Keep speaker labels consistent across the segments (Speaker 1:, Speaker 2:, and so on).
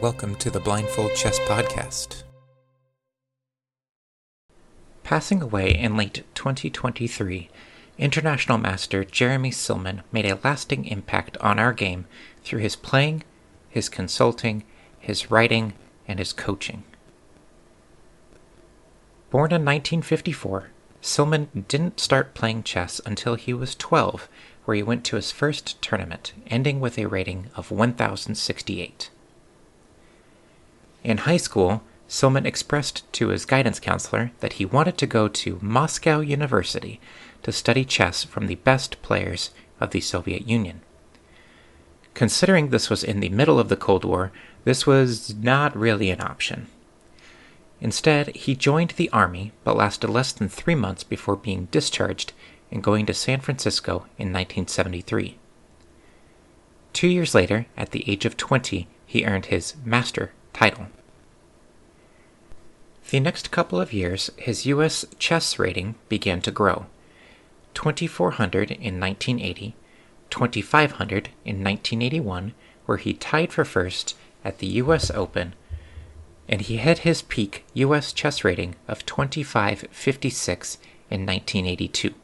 Speaker 1: welcome to the Blindfold Chess Podcast. Passing away in late 2023, International Master Jeremy Silman made a lasting impact on our game through his playing, his consulting, his writing, and his coaching. Born in 1954, Silman didn't start playing chess until he was 12, where he went to his first tournament, ending with a rating of 1068. In high school, Silman expressed to his guidance counselor that he wanted to go to Moscow University to study chess from the best players of the Soviet Union. Considering this was in the middle of the Cold War, this was not really an option. Instead, he joined the army, but lasted less than 3 months before being discharged and going to San Francisco in 1973. 2 years later, at the age of 20, he earned his master title. The next couple of years, his U.S. chess rating began to grow. 2,400 in 1980, 2,500 in 1981, where he tied for first at the U.S. Open, and he hit his peak U.S. chess rating of 2556 in 1982.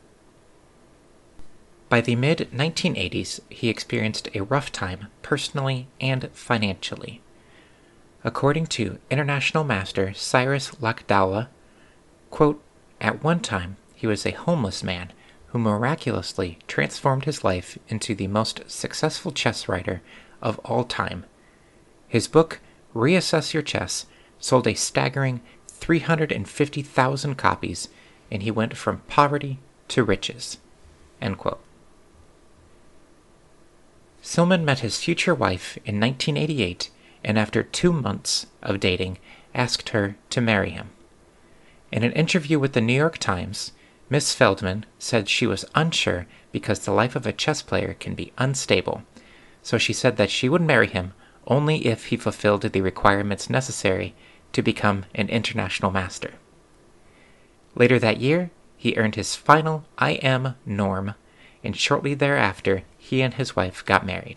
Speaker 1: By the mid-1980s, he experienced a rough time personally and financially. According to International Master Cyrus Lakdawla, quote, "At one time, he was a homeless man who miraculously transformed his life into the most successful chess writer of all time. His book, Reassess Your Chess, sold a staggering 350,000 copies, and he went from poverty to riches." End quote. Silman met his future wife in 1988, and after 2 months of dating, asked her to marry him. In an interview with the New York Times, Miss Feldman said she was unsure because the life of a chess player can be unstable, so she said that she would marry him only if he fulfilled the requirements necessary to become an international master. Later that year, he earned his final IM norm, and shortly thereafter, he and his wife got married.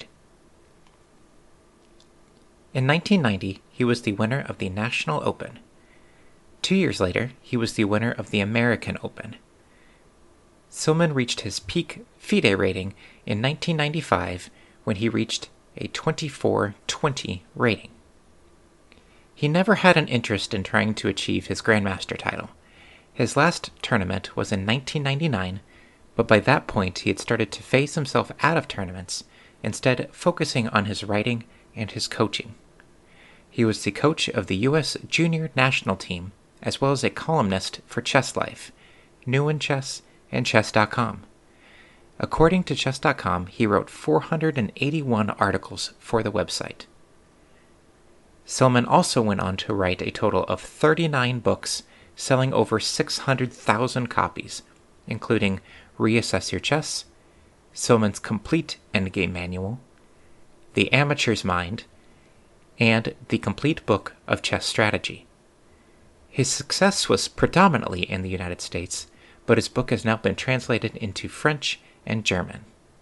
Speaker 1: In 1990, he was the winner of the National Open. 2 years later, he was the winner of the American Open. Silman reached his peak FIDE rating in 1995 when he reached a 2420 rating. He never had an interest in trying to achieve his Grandmaster title. His last tournament was in 1999, but by that point he had started to phase himself out of tournaments, instead focusing on his writing and his coaching. He was the coach of the U.S. Junior National Team, as well as a columnist for Chess Life, New in Chess, and Chess.com. According to Chess.com, he wrote 481 articles for the website. Silman also went on to write a total of 39 books, selling over 600,000 copies, including Reassess Your Chess, Silman's Complete Endgame Manual, The Amateur's Mind, and The Complete Book of Chess Strategy. His success was predominantly in the United States, but his book has now been translated into French and German.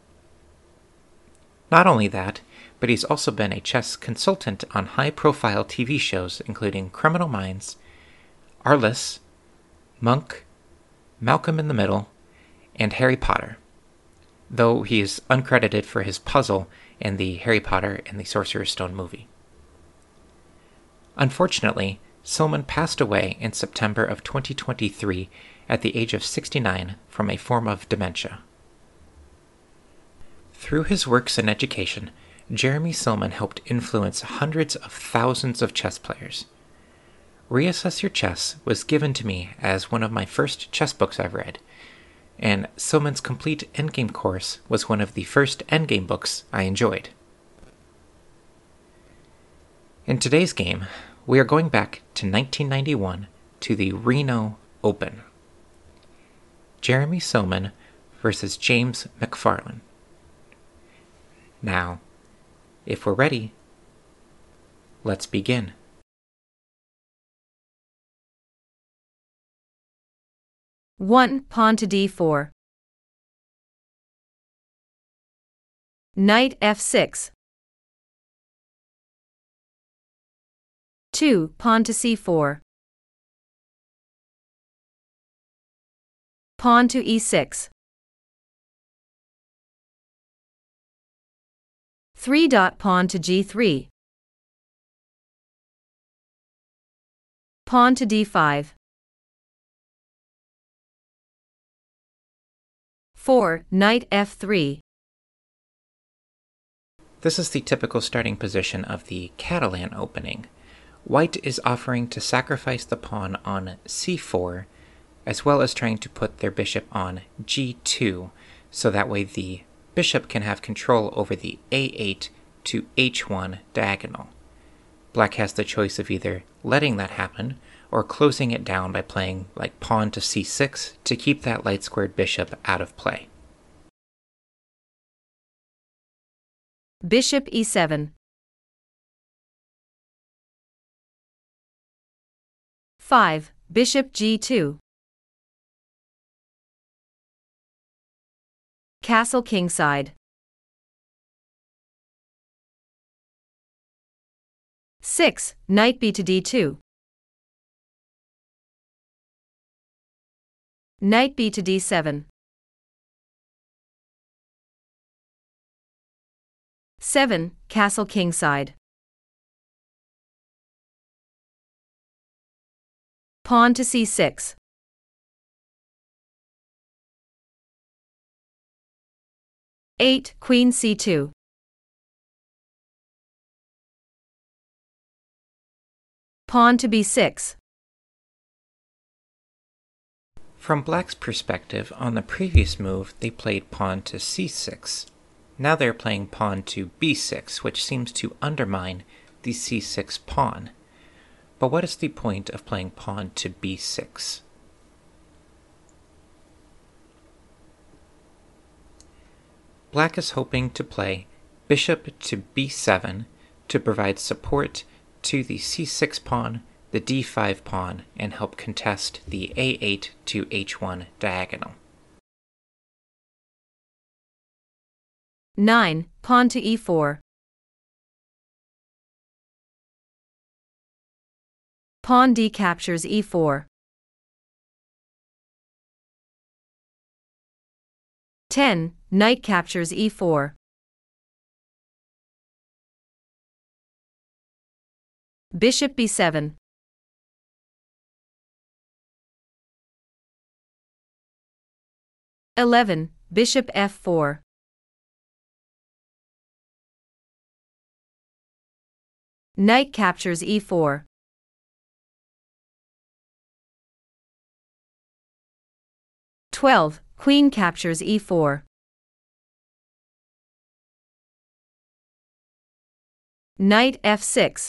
Speaker 1: Not only that, but he's also been a chess consultant on high-profile TV shows including Criminal Minds, Arliss, Monk, Malcolm in the Middle, and Harry Potter, though he is uncredited for his puzzle in the Harry Potter and the Sorcerer's Stone movie. Unfortunately, Silman passed away in September of 2023 at the age of 69 from a form of dementia. Through his works in education, Jeremy Silman helped influence hundreds of thousands of chess players. Reassess Your Chess was given to me as one of my first chess books I've read, and Silman's Complete Endgame course was one of the first endgame books I enjoyed. In today's game, we are going back to 1991 to the Reno Open. Jeremy Silman versus James McFarland. Now, if we're ready, let's begin.
Speaker 2: One pawn to d4. Knight f6. 2. Pawn to c4. Pawn to e6. 3. Pawn to g3. Pawn to d5. 4. Knight f3.
Speaker 1: This is the typical starting position of the Catalan opening. White is offering to sacrifice the pawn on c4, as well as trying to put their bishop on g2, so that way the bishop can have control over the a8 to h1 diagonal. Black has the choice of either letting that happen or closing it down by playing like pawn to c6 to keep that light-squared bishop out of play.
Speaker 2: Bishop e7. 5. Bishop g2. Castle kingside. 6. Knight b to d2. Knight b to d7. 7. Castle kingside. Pawn to c6. 8. Queen c2. Pawn to b6.
Speaker 1: From Black's perspective, on the previous move, they played pawn to c6. Now they're playing pawn to b6, which seems to undermine the c6 pawn. But what is the point of playing pawn to b6? Black is hoping to play bishop to b7 to provide support to the c6 pawn, the d5 pawn, and help contest the a8 to h1 diagonal.
Speaker 2: 9. Pawn to e4. Pawn d captures e4. 10. Knight captures e4. Bishop b7. 11. Bishop f4. Knight captures e4. 12. Queen captures e4. Knight f6.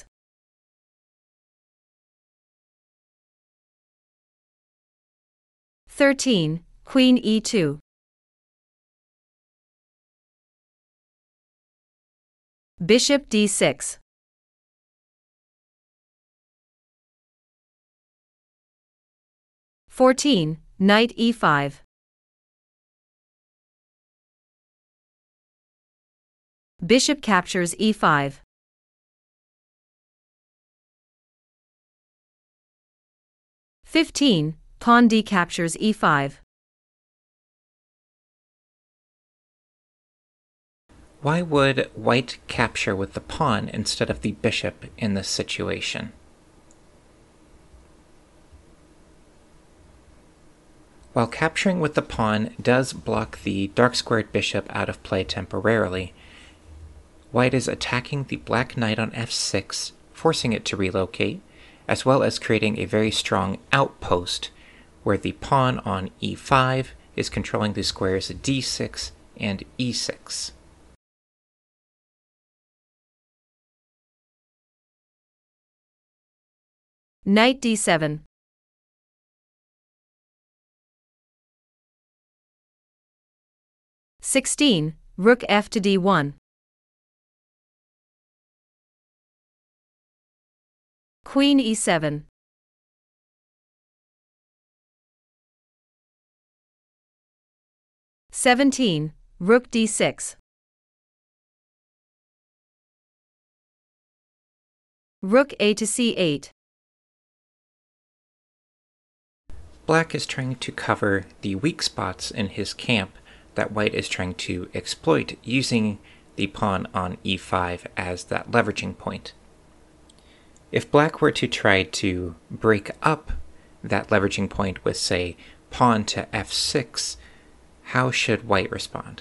Speaker 2: 13. Queen e2. Bishop d6. 14. Knight e5. Bishop captures e5. 15. Pawn d captures e5.
Speaker 1: Why would white capture with the pawn instead of the bishop in this situation? While capturing with the pawn does block the dark-squared bishop out of play temporarily, white is attacking the black knight on f6, forcing it to relocate, as well as creating a very strong outpost where the pawn on e5 is controlling the squares d6 and e6.
Speaker 2: Knight d7. 16. Rook f to d1. Queen e7. 17. Rook d6. Rook A to C8.
Speaker 1: Black is trying to cover the weak spots in his camp that white is trying to exploit using the pawn on e5 as that leveraging point. If black were to try to break up that leveraging point with, say, pawn to f6, how should white respond?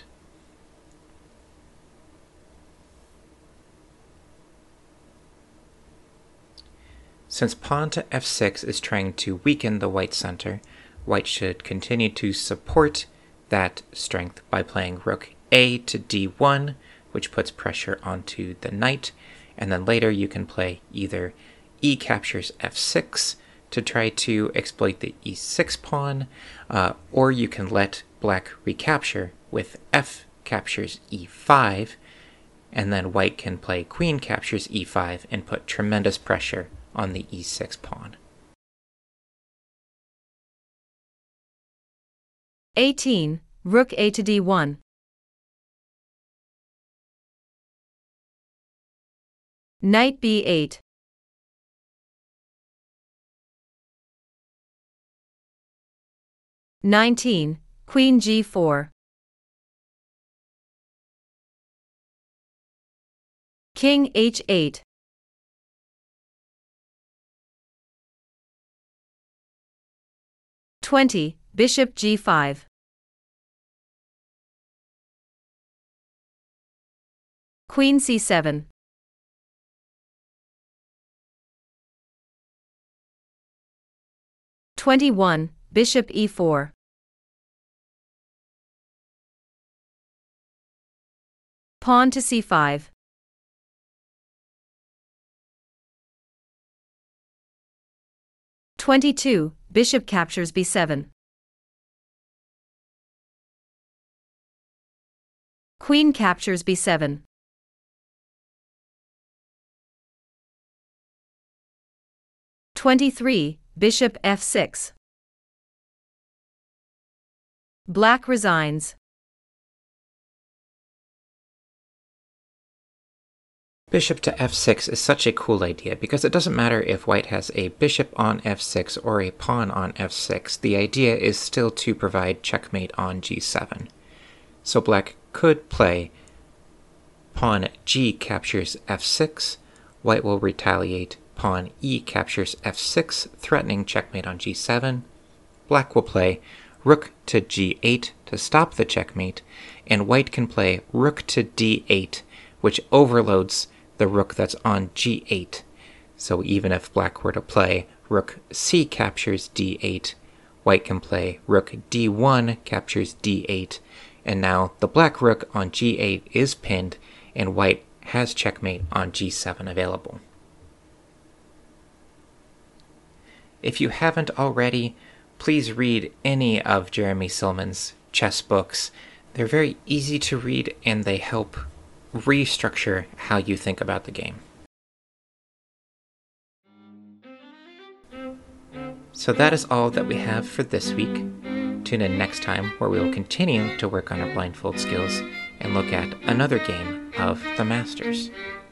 Speaker 1: Since pawn to f6 is trying to weaken the white center, white should continue to support that strength by playing rook a to d1, which puts pressure onto the knight, and then later you can play either e captures f6 to try to exploit the e6 pawn, or you can let black recapture with f captures e5, and then white can play queen captures e5 and put tremendous pressure on the e6 pawn.
Speaker 2: 18. Rook A to D1. Knight B8. (19) Queen G4. King H8. (20) Bishop G5. Queen C7. (21) Bishop E4. Pawn to C5. (22) Bishop captures B7. Queen captures B7. (23) Bishop F6. Black resigns.
Speaker 1: Bishop to f6 is such a cool idea because it doesn't matter if white has a bishop on f6 or a pawn on f6, the idea is still to provide checkmate on g7. So black could play pawn g captures f6, white will retaliate pawn e captures f6, threatening checkmate on g7. Black will play rook to g8 to stop the checkmate, and white can play rook to d8, which overloads the rook that's on g8. So even if black were to play rook c captures d8, white can play rook d1 captures d8, and now the black rook on g8 is pinned, and white has checkmate on g7 available. If you haven't already, please read any of Jeremy Silman's chess books. They're very easy to read and they help restructure how you think about the game. So that is all that we have for this week. Tune in next time where we will continue to work on our blindfold skills and look at another game of the Masters.